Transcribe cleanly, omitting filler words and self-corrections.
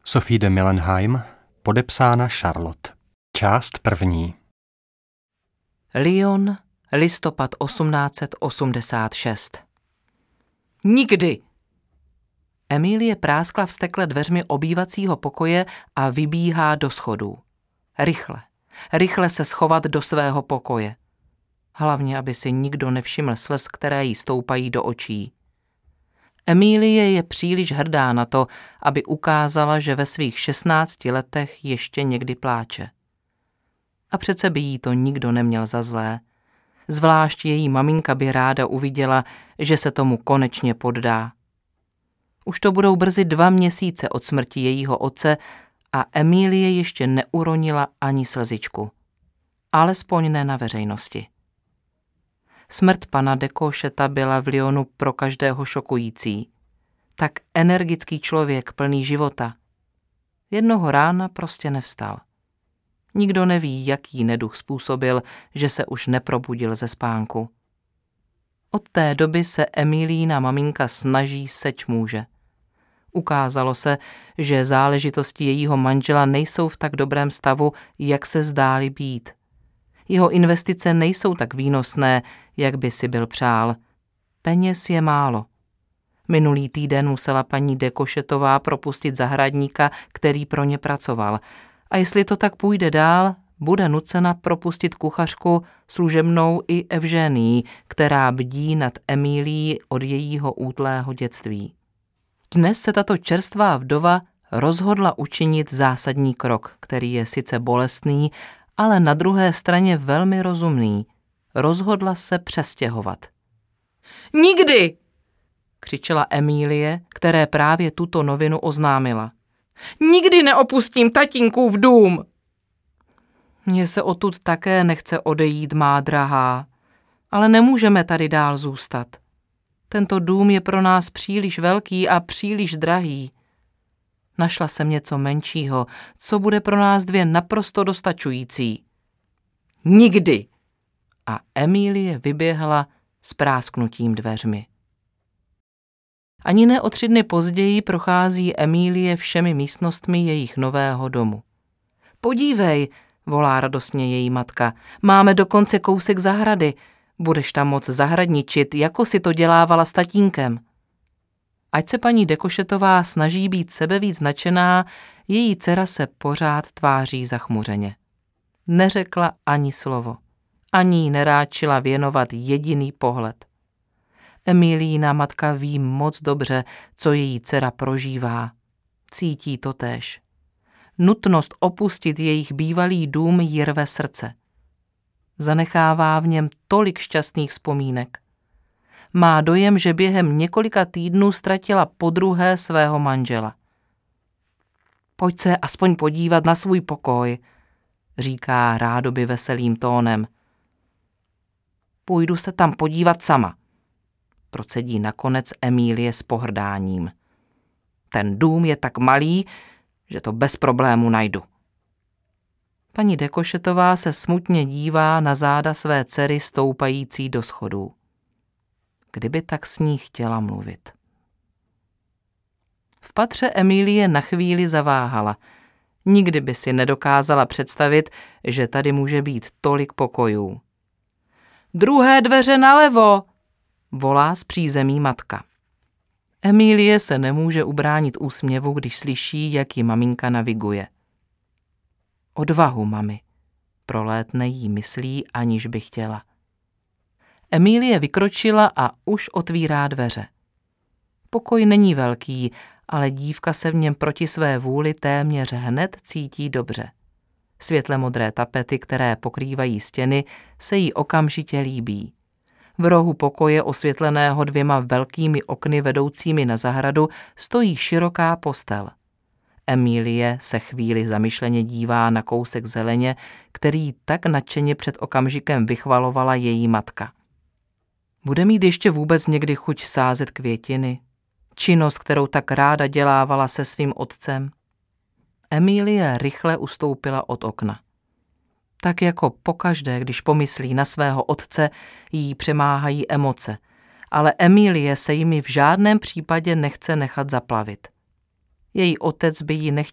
Sophie de Millenheim, podepsána Charlotte. Část první. Lyon, listopad 1886. Nikdy! Emilie práskla vztekle dveřmi obývacího pokoje a vybíhá do schodů. Rychle se schovat do svého pokoje. Hlavně, aby si nikdo nevšiml slez, které jí stoupají do očí. Emilie je příliš hrdá na to, aby ukázala, že ve svých 16 letech ještě někdy pláče. A přece by jí to nikdo neměl za zlé. Zvlášť její maminka by ráda uviděla, že se tomu konečně poddá. Už to budou brzy 2 měsíce od smrti jejího otce a Emilie ještě neuronila ani slzičku. Alespoň ne na veřejnosti. Smrt pana de Cocheta byla v Lyonu pro každého šokující. Tak energický člověk plný života. Jednoho rána prostě nevstal. Nikdo neví, jaký neduch způsobil, že se už neprobudil ze spánku. Od té doby se Emilína maminka snaží seč může. Ukázalo se, že záležitosti jejího manžela nejsou v tak dobrém stavu, jak se zdály být. Jeho investice nejsou tak výnosné, jak by si byl přál. Peněz je málo. Minulý týden musela paní de Cochetová propustit zahradníka, který pro ně pracoval. A jestli to tak půjde dál, bude nucena propustit kuchařku, služebnou i Evženii, která bdí nad Emilií od jejího útlého dětství. Dnes se tato čerstvá vdova rozhodla učinit zásadní krok, který je sice bolestný, ale na druhé straně velmi rozumný. Rozhodla se přestěhovat. Nikdy! Křičela Emilie, které právě tuto novinu oznámila. Nikdy neopustím tatínkův dům! Mně se odtud také nechce odejít, má drahá, ale nemůžeme tady dál zůstat. Tento dům je pro nás příliš velký a příliš drahý. Našla jsem něco menšího, co bude pro nás 2 naprosto dostačující. Nikdy! A Emilie vyběhla s prásknutím dveřmi. Ani ne o 3 dny později prochází Emilie všemi místnostmi jejich nového domu. Podívej, volá radostně její matka, máme dokonce kousek zahrady. Budeš tam moc zahradničit, jako si to dělávala s tatínkem. Ať se paní de Cochetová snaží být sebevíc nadšená, její dcera se pořád tváří zachmuřeně. Neřekla ani slovo. Ani jí neráčila věnovat jediný pohled. Emilína matka ví moc dobře, co její dcera prožívá. Cítí to též. Nutnost opustit jejich bývalý dům jí rve srdce. Zanechává v něm tolik šťastných vzpomínek. Má dojem, že během několika týdnů ztratila podruhé svého manžela. Pojď se aspoň podívat na svůj pokoj, říká rádoby veselým tónem. Půjdu se tam podívat sama, procedí nakonec Emilie s pohrdáním. Ten dům je tak malý, že to bez problému najdu. Paní de Cochetová se smutně dívá na záda své dcery stoupající do schodů. Kdyby tak s ní chtěla mluvit. V patře Emilie na chvíli zaváhala. Nikdy by si nedokázala představit, že tady může být tolik pokojů. Druhé dveře nalevo, volá z přízemí matka. Emilie se nemůže ubránit úsměvu, když slyší, jak ji maminka naviguje. Odvahu, mami, prolétne jí myslí, aniž by chtěla. Emilie vykročila a už otvírá dveře. Pokoj není velký, ale dívka se v něm proti své vůli téměř hned cítí dobře. Světle modré tapety, které pokrývají stěny, se jí okamžitě líbí. V rohu pokoje osvětleného 2 velkými okny vedoucími na zahradu stojí široká postel. Emilie se chvíli zamyšleně dívá na kousek zeleně, který tak nadšeně před okamžikem vychvalovala její matka. Bude mít ještě vůbec někdy chuť sázet květiny? Činnost, kterou tak ráda dělávala se svým otcem? Emilie rychle ustoupila od okna. Tak jako pokaždé, když pomyslí na svého otce, jí přemáhají emoce, ale Emilie se jimi v žádném případě nechce nechat zaplavit. Její otec by ji nechtěl